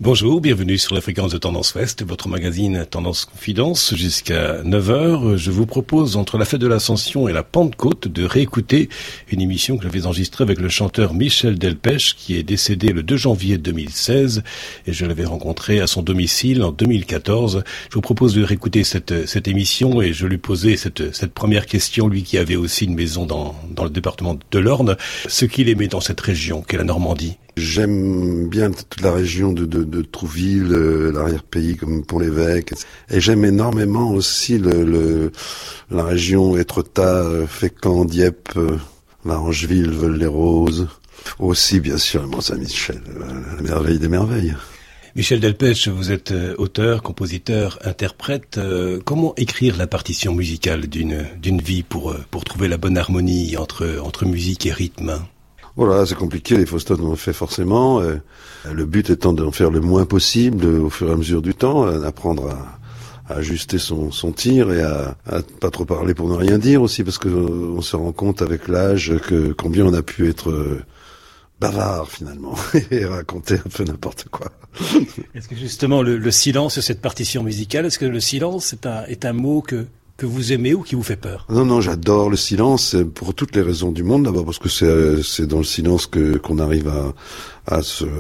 Bonjour, bienvenue sur la fréquence de Tendance Ouest, votre magazine Tendance Confidence jusqu'à 9h. Je vous propose, entre la fête de l'Ascension et la Pentecôte, de réécouter une émission que j'avais enregistrée avec le chanteur Michel Delpech, qui est décédé le 2 janvier 2016, et je l'avais rencontré à son domicile en 2014. Je vous propose de réécouter cette émission, et je lui posais cette première question, lui qui avait aussi une maison dans le département de l'Orne, ce qu'il aimait dans cette région qu'est la Normandie. J'aime bien toute la région de Trouville, l'arrière-pays comme Pont-l'Évêque. Et j'aime énormément aussi la région Étretat, Fécamp, Dieppe, Varangeville, Veules-les-Roses. Aussi, bien sûr, le Mont-Saint-Michel, la merveille des merveilles. Michel Delpech, vous êtes auteur, compositeur, interprète. Comment écrire la partition musicale d'une vie pour trouver la bonne harmonie entre musique et rythme? Voilà, c'est compliqué, les fausses notes on en fait forcément. Le but étant d'en faire le moins possible au fur et à mesure du temps, apprendre à ajuster son tir et à pas trop parler pour ne rien dire aussi, parce que on se rend compte avec l'âge que combien on a pu être bavard finalement et raconter un peu n'importe quoi. Est-ce que justement le silence sur cette partition musicale, est-ce que le silence est un mot que vous aimez ou qui vous fait peur? Non, j'adore le silence pour toutes les raisons du monde. D'abord parce que c'est dans le silence qu'on arrive à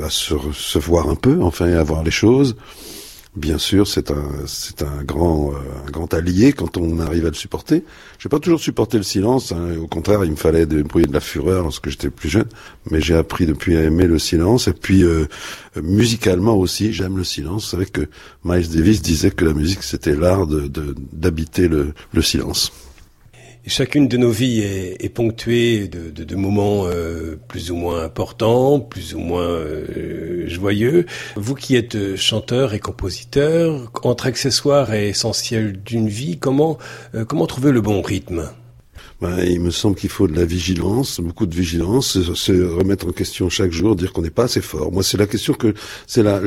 se voir un peu, enfin, et à voir les choses. Bien sûr, c'est un grand allié quand on arrive à le supporter. J'ai pas toujours supporté le silence, hein. Au contraire, il me fallait débrouiller de la fureur lorsque j'étais plus jeune. Mais j'ai appris depuis à aimer le silence. Et puis, musicalement aussi, j'aime le silence. Vous savez que Miles Davis disait que la musique, c'était l'art d'habiter le silence. Chacune de nos vies est ponctuée de moments plus ou moins importants, plus ou moins joyeux. Vous qui êtes chanteur et compositeur, entre accessoires et essentiels d'une vie, comment trouver le bon rythme? Il me semble qu'il faut de la vigilance, beaucoup de vigilance, se remettre en question chaque jour, dire qu'on n'est pas assez fort. Moi, c'est la question c'est la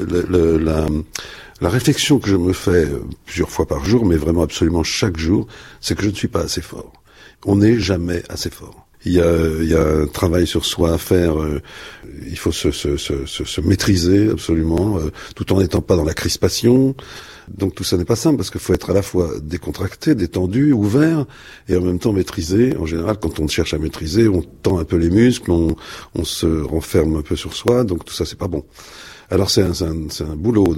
réflexion que je me fais plusieurs fois par jour, mais vraiment absolument chaque jour, c'est que je ne suis pas assez fort. On n'est jamais assez fort. Il y a un travail sur soi à faire. Il faut se maîtriser absolument, tout en n'étant pas dans la crispation. Donc tout ça n'est pas simple parce qu'il faut être à la fois décontracté, détendu, ouvert et en même temps maîtrisé. En général, quand on cherche à maîtriser, on tend un peu les muscles, on se renferme un peu sur soi. Donc tout ça, c'est pas bon. Alors c'est un boulot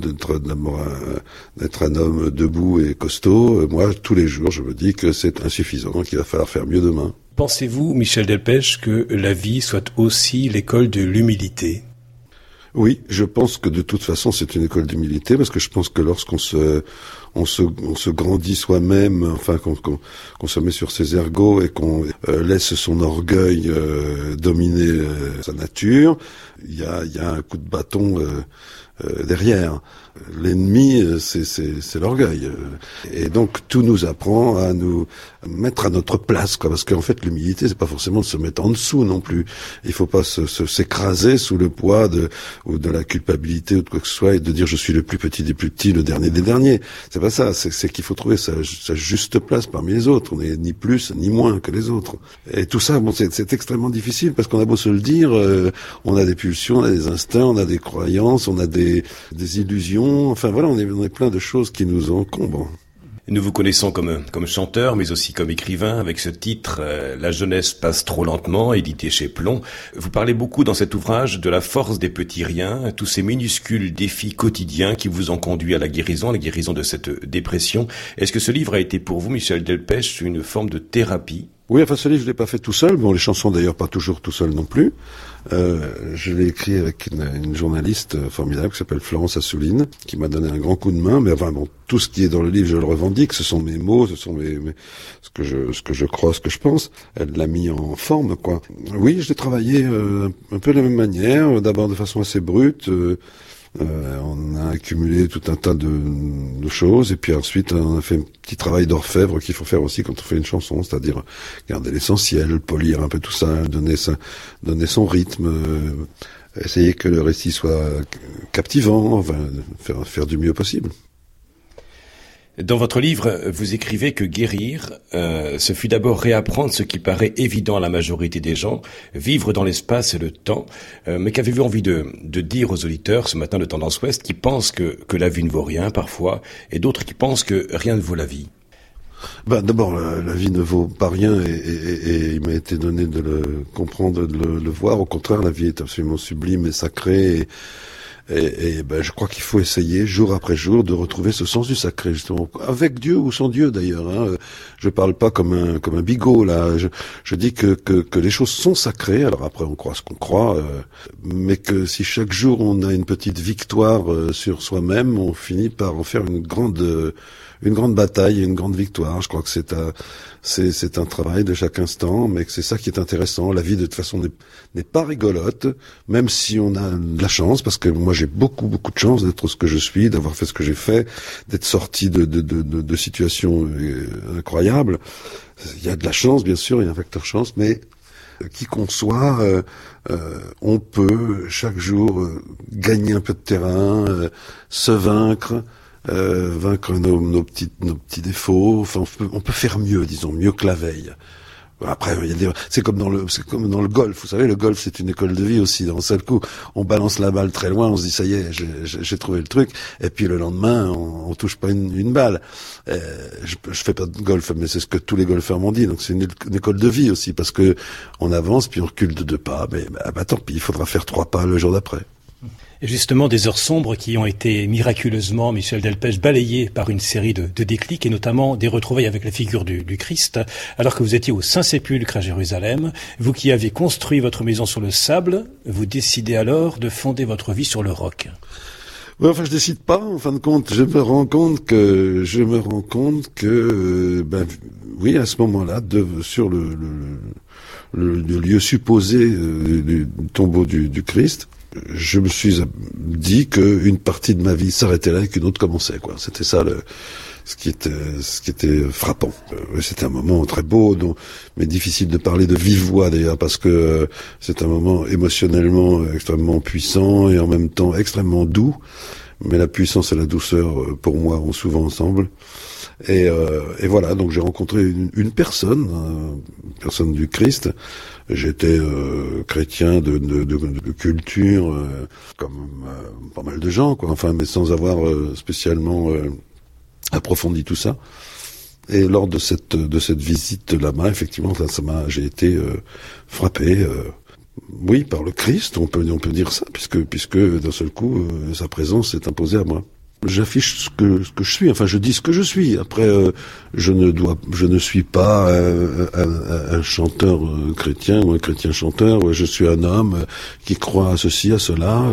d'être un homme debout et costaud. Moi, tous les jours, je me dis que c'est insuffisant, qu'il va falloir faire mieux demain. Pensez-vous, Michel Delpech, que la vie soit aussi l'école de l'humilité? Oui, je pense que de toute façon c'est une école d'humilité, parce que je pense que lorsqu'on se grandit soi-même, enfin qu'on se met sur ses ergots et qu'on laisse son orgueil dominer sa nature, il y a un coup de bâton derrière. L'ennemi, c'est l'orgueil. Et donc tout nous apprend à nous mettre à notre place, quoi. Parce qu'en fait, l'humilité, c'est pas forcément de se mettre en dessous non plus. Il faut pas s'écraser sous le poids ou de la culpabilité ou de quoi que ce soit et de dire je suis le plus petit des plus petits, le dernier des derniers. C'est pas ça. C'est qu'il faut trouver sa juste place parmi les autres. On n'est ni plus ni moins que les autres. Et tout ça, bon, c'est extrêmement difficile parce qu'on a beau se le dire, on a des pulsions, on a des instincts, on a des croyances, on a des illusions. Enfin voilà, on est plein de choses qui nous encombrent. Nous vous connaissons comme chanteur, mais aussi comme écrivain, avec ce titre « La jeunesse passe trop lentement », édité chez Plomb. Vous parlez beaucoup dans cet ouvrage de la force des petits riens, tous ces minuscules défis quotidiens qui vous ont conduit à la guérison de cette dépression. Est-ce que ce livre a été pour vous, Michel Delpech, une forme de thérapie? Oui, enfin ce livre je l'ai pas fait tout seul. Bon, les chansons d'ailleurs pas toujours tout seul non plus. Je l'ai écrit avec une journaliste formidable qui s'appelle Florence Assouline, qui m'a donné un grand coup de main. Mais enfin bon, tout ce qui est dans le livre, je le revendique. Ce sont mes mots, ce sont ce que je crois, ce que je pense. Elle l'a mis en forme, quoi. Oui, je l'ai travaillé un peu de la même manière. D'abord de façon assez brute. On a accumulé tout un tas de choses et puis ensuite on a fait un petit travail d'orfèvre qu'il faut faire aussi quand on fait une chanson, c'est-à-dire garder l'essentiel, polir un peu tout ça, donner son rythme, essayer que le récit soit captivant, enfin faire du mieux possible. Dans votre livre, vous écrivez que guérir, ce fut d'abord réapprendre ce qui paraît évident à la majorité des gens, vivre dans l'espace et le temps. Mais qu'avez-vous envie de dire aux auditeurs ce matin de Tendance Ouest qui pensent que la vie ne vaut rien parfois, et d'autres qui pensent que rien ne vaut la vie? D'abord, la vie ne vaut pas rien et il m'a été donné de le comprendre, de le voir. Au contraire, la vie est absolument sublime et sacrée. Et je crois qu'il faut essayer jour après jour de retrouver ce sens du sacré, justement, avec Dieu ou sans Dieu d'ailleurs. Hein. Je parle pas comme un bigot là. Je dis que les choses sont sacrées. Alors après, on croit ce qu'on croit, mais que si chaque jour on a une petite victoire sur soi-même, on finit par en faire une grande bataille et une grande victoire. Je crois que c'est un travail de chaque instant, mais que c'est ça qui est intéressant. La vie, de toute façon, n'est pas rigolote, même si on a de la chance, parce que moi, j'ai beaucoup de chance d'être ce que je suis, d'avoir fait ce que j'ai fait, d'être sorti de situations incroyables. Il y a de la chance, bien sûr, il y a un facteur chance, mais qui qu'on soit, on peut chaque jour gagner un peu de terrain, se vaincre, vaincre nos petits défauts. Enfin, on peut faire mieux, disons, mieux que la veille. Après, c'est comme dans le golf. Vous savez, le golf, c'est une école de vie aussi. D'un seul coup, on balance la balle très loin, on se dit ça y est, j'ai trouvé le truc. Et puis le lendemain, on touche pas une balle. Je fais pas de golf, mais c'est ce que tous les golfeurs m'ont dit. Donc c'est une école de vie aussi, parce que on avance puis on recule de 2 pas. Mais tant pis, il faudra faire 3 pas le jour d'après. Et justement, des heures sombres qui ont été miraculeusement, Michel Delpech, balayées par une série de déclics, et notamment des retrouvailles avec la figure du Christ, alors que vous étiez au Saint-Sépulcre à Jérusalem. Vous qui avez construit votre maison sur le sable, vous décidez alors de fonder votre vie sur le roc. Ouais, enfin, je décide pas, en fin de compte. Je me rends compte que, oui, à ce moment-là, sur le lieu supposé du tombeau du Christ, je me suis dit qu'une partie de ma vie s'arrêtait là et qu'une autre commençait, quoi. C'était ça ce qui était frappant. C'était un moment très beau, mais difficile de parler de vive voix d'ailleurs, parce que c'est un moment émotionnellement extrêmement puissant et en même temps extrêmement doux. Mais la puissance et la douceur, pour moi, vont souvent ensemble. Et voilà, donc j'ai rencontré une personne du Christ. J'étais chrétien de culture, comme pas mal de gens, quoi. Enfin, mais sans avoir spécialement approfondi tout ça. Et lors de cette visite là-bas, effectivement, j'ai été frappé. Oui, par le Christ, on peut dire ça, puisque d'un seul coup, sa présence s'est imposée à moi. J'affiche ce que je suis, enfin je dis ce que je suis. Après, je ne suis pas un chanteur chrétien ou un chrétien chanteur. Je suis un homme qui croit à ceci, à cela,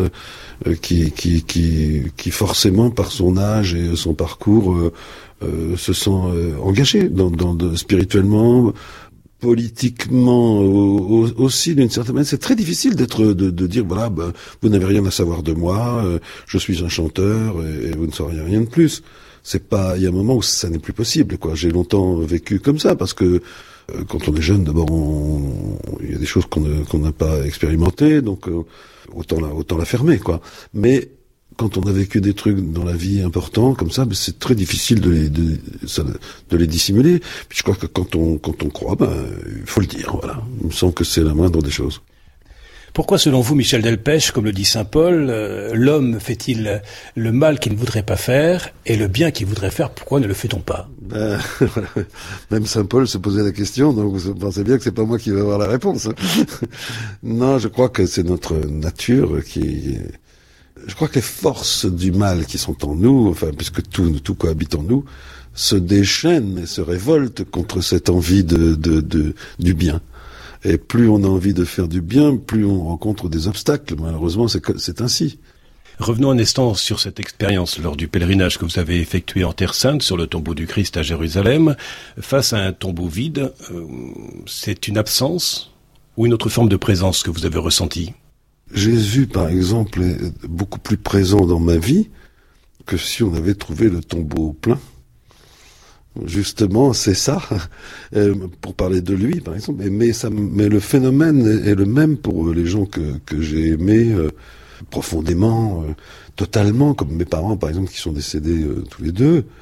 qui forcément par son âge et son parcours se sent engagé spirituellement, politiquement aussi, d'une certaine manière. C'est très difficile de dire voilà, vous n'avez rien à savoir de moi, je suis un chanteur et vous ne sauriez rien de plus. Il y a un moment où ça n'est plus possible, quoi. J'ai longtemps vécu comme ça, parce que quand on est jeune, d'abord il y a des choses qu'on n'a pas expérimentées, donc autant la fermer, quoi. Mais quand on a vécu des trucs dans la vie importants comme ça, c'est très difficile de les dissimuler. Puis je crois que quand on croit, il faut le dire, voilà. Il me semble que c'est la moindre des choses. Pourquoi, selon vous, Michel Delpech, comme le dit saint Paul, l'homme fait-il le mal qu'il ne voudrait pas faire, et le bien qu'il voudrait faire, pourquoi ne le fait-on pas? Voilà. Même saint Paul se posait la question, donc vous pensez bien que c'est pas moi qui vais avoir la réponse. Non, je crois que c'est notre nature Je crois que les forces du mal qui sont en nous, enfin, puisque tout cohabite en nous, se déchaînent et se révoltent contre cette envie du bien. Et plus on a envie de faire du bien, plus on rencontre des obstacles. Malheureusement, c'est ainsi. Revenons un instant sur cette expérience lors du pèlerinage que vous avez effectué en Terre Sainte, sur le tombeau du Christ à Jérusalem. Face à un tombeau vide, c'est une absence ou une autre forme de présence que vous avez ressentie? Jésus, par exemple, est beaucoup plus présent dans ma vie que si on avait trouvé le tombeau plein. Justement, c'est ça, pour parler de lui, par exemple. Mais le phénomène est le même pour les gens que j'ai aimés profondément, totalement, comme mes parents, par exemple, qui sont décédés tous les deux.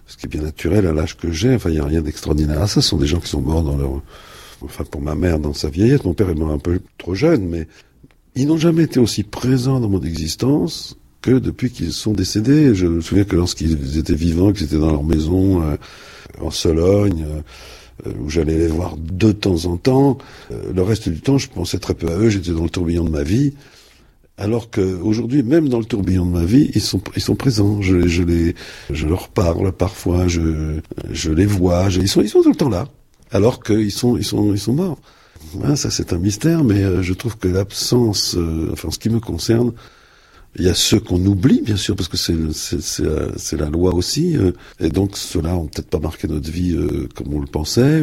ce qui est bien naturel à l'âge que j'ai. Enfin, il n'y a rien d'extraordinaire à ça. Ce sont des gens qui sont morts pour ma mère dans sa vieillesse. Mon père est mort un peu trop jeune, mais ils n'ont jamais été aussi présents dans mon existence que depuis qu'ils sont décédés. Je me souviens que lorsqu'ils étaient vivants, qu'ils étaient dans leur maison, en Sologne, où j'allais les voir de temps en temps. Le reste du temps, je pensais très peu à eux, j'étais dans le tourbillon de ma vie. Alors qu'aujourd'hui, même dans le tourbillon de ma vie, ils sont présents. Je leur parle parfois, je les vois, ils sont tout le temps là. Alors qu'ils sont morts. Hein, ça c'est un mystère, mais je trouve que l'absence, en ce qui me concerne, il y a ceux qu'on oublie, bien sûr, parce que c'est la loi aussi, et donc ceux-là ont peut-être pas marqué notre vie comme on le pensait,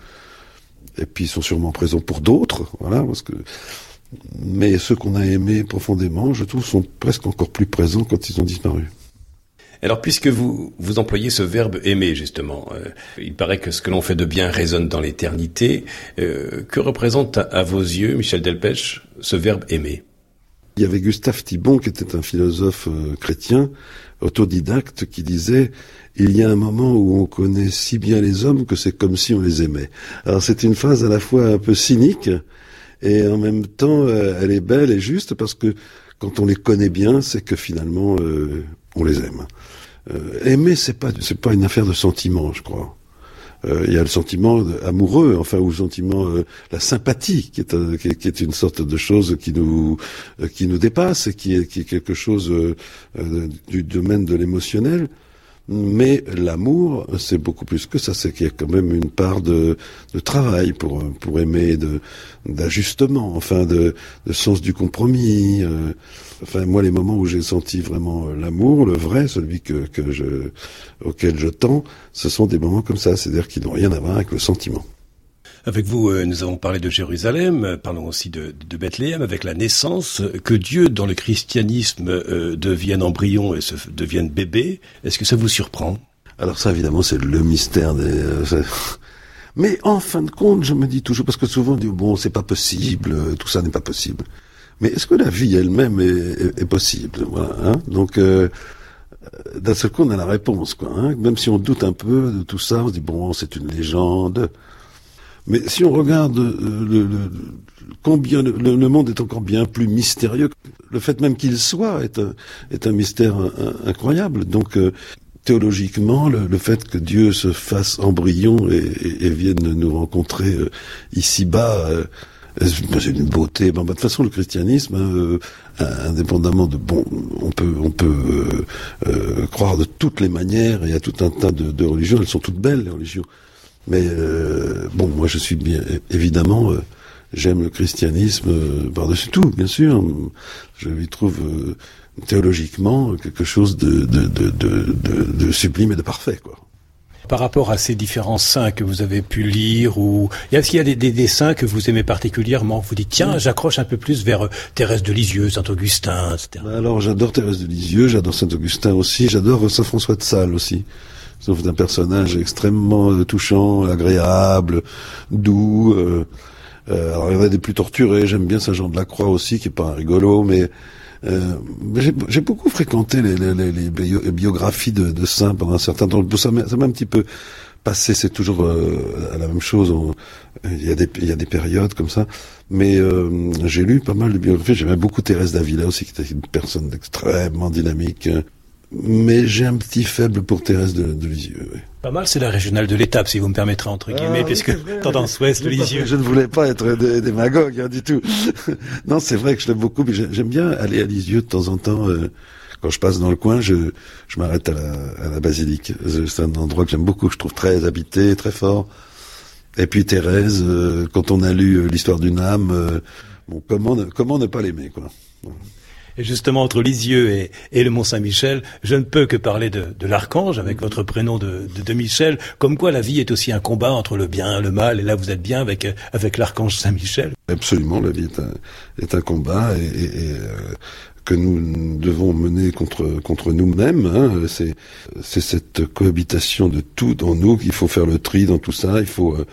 et puis ils sont sûrement présents pour d'autres, voilà, mais ceux qu'on a aimés profondément, je trouve, sont presque encore plus présents quand ils ont disparu. Alors, puisque vous employez ce verbe aimer, justement, il paraît que ce que l'on fait de bien résonne dans l'éternité. Que représente à vos yeux, Michel Delpech, ce verbe aimer? Il y avait Gustave Thibon, qui était un philosophe chrétien, autodidacte, qui disait « Il y a un moment où on connaît si bien les hommes que c'est comme si on les aimait ». Alors c'est une phrase à la fois un peu cynique, et en même temps elle est belle et juste, parce que quand on les connaît bien, c'est que finalement on les aime. Aimer, c'est pas une affaire de sentiment, je crois. Il y a le sentiment amoureux, ou le sentiment, la sympathie, qui est une sorte de chose qui nous dépasse et qui est quelque chose du domaine de l'émotionnel. Mais l'amour, c'est beaucoup plus que ça. C'est qu'il y a quand même une part de travail pour aimer, d'ajustement, de sens du compromis. Moi, les moments où j'ai senti vraiment l'amour, le vrai, celui auquel je tends, ce sont des moments comme ça. C'est-à-dire qu'ils n'ont rien à voir avec le sentiment. Avec vous, nous avons parlé de Jérusalem, parlons aussi de Bethléem, avec la naissance, que Dieu, dans le christianisme, devienne embryon et devienne bébé. Est-ce que ça vous surprend? Alors ça, évidemment, c'est le mystère Mais en fin de compte, je me dis toujours, parce que souvent on dit, bon, c'est pas possible, tout ça n'est pas possible. Mais est-ce que la vie elle-même est possible? Voilà, hein? Donc, d'un seul coup, on a la réponse, quoi. Hein? Même si on doute un peu de tout ça, on se dit, bon, c'est une légende. Mais si on regarde combien le monde est encore bien plus mystérieux, le fait même qu'il soit est un mystère incroyable. Donc théologiquement, le fait que Dieu se fasse embryon et vienne nous rencontrer ici-bas, c'est une beauté. De toute façon, le christianisme, indépendamment de on peut croire de toutes les manières, et il y a tout un tas de religions, elles sont toutes belles les religions. Mais moi je suis bien évidemment, j'aime le christianisme par-dessus tout, bien sûr. Je lui trouve théologiquement quelque chose de sublime et de parfait, quoi. Par rapport à ces différents saints que vous avez pu lire, est-ce qu'il y a des saints que vous aimez particulièrement? Vous dites tiens, j'accroche un peu plus vers Thérèse de Lisieux, Saint Augustin, etc. Alors j'adore Thérèse de Lisieux, j'adore Saint Augustin aussi, j'adore Saint François de Sales aussi. Sauf d'un personnage extrêmement touchant, agréable, doux. Alors il y en a des plus torturés. J'aime bien Saint Jean de la Croix aussi, qui est pas un rigolo, mais j'ai beaucoup fréquenté les biographies de saints pendant un certain temps. Ça m'a un petit peu passé. C'est toujours la même chose. Il y a des périodes comme ça. Mais j'ai lu pas mal de biographies. J'aimais beaucoup Thérèse d'Avila aussi, qui était une personne extrêmement dynamique. Mais j'ai un petit faible pour Thérèse de Lisieux. Oui. Pas mal, c'est la régionale de l'étape, si vous me permettrez, entre guillemets, puisque tendance ouest, Lisieux. Je ne voulais pas être démagogue, du tout. Non, c'est vrai que je l'aime beaucoup, mais j'aime bien aller à Lisieux de temps en temps. Quand je passe dans le coin, je m'arrête à la basilique. C'est un endroit que j'aime beaucoup, que je trouve très habité, très fort. Et puis Thérèse, quand on a lu l'histoire d'une âme, comment ne pas l'aimer, quoi. Et justement, entre Lisieux et le Mont-Saint-Michel, je ne peux que parler de l'archange, avec votre prénom de Michel, comme quoi la vie est aussi un combat entre le bien et le mal, et là vous êtes bien avec l'archange Saint-Michel. Absolument, la vie est un combat, et que nous devons mener contre nous-mêmes. Hein. C'est cette cohabitation de tout en nous qu'il faut faire le tri dans tout ça. Il faut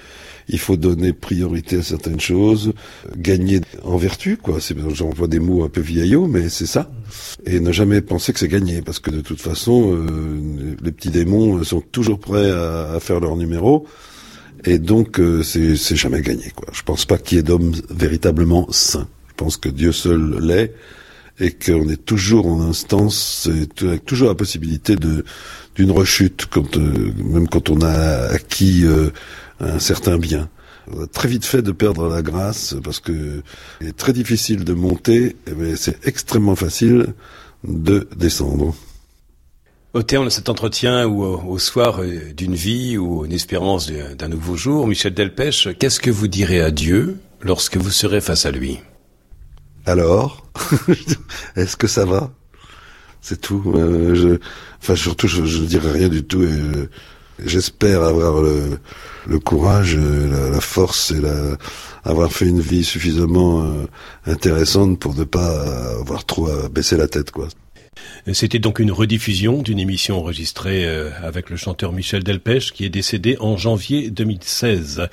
il faut donner priorité à certaines choses, gagner en vertu, quoi. J'emploie des mots un peu vieillots, mais c'est ça. Et ne jamais penser que c'est gagné, parce que de toute façon, les petits démons sont toujours prêts à faire leur numéro. Et donc, c'est jamais gagné, quoi. Je pense pas qu'il y ait d'hommes véritablement saints. Je pense que Dieu seul l'est, et qu'on est toujours en instance, avec toujours la possibilité d'une rechute, même quand on a acquis un certain bien. On a très vite fait de perdre la grâce, parce que il est très difficile de monter, mais c'est extrêmement facile de descendre. Au terme de cet entretien ou au soir d'une vie ou une espérance d'un nouveau jour, Michel Delpech, qu'est-ce que vous direz à Dieu lorsque vous serez face à lui? Alors, est-ce que ça va? C'est tout. Surtout, je ne dirai rien du tout. Et j'espère avoir le courage, la force et avoir fait une vie suffisamment intéressante pour ne pas avoir trop à baisser la tête, quoi. C'était donc une rediffusion d'une émission enregistrée avec le chanteur Michel Delpech qui est décédé en janvier 2016.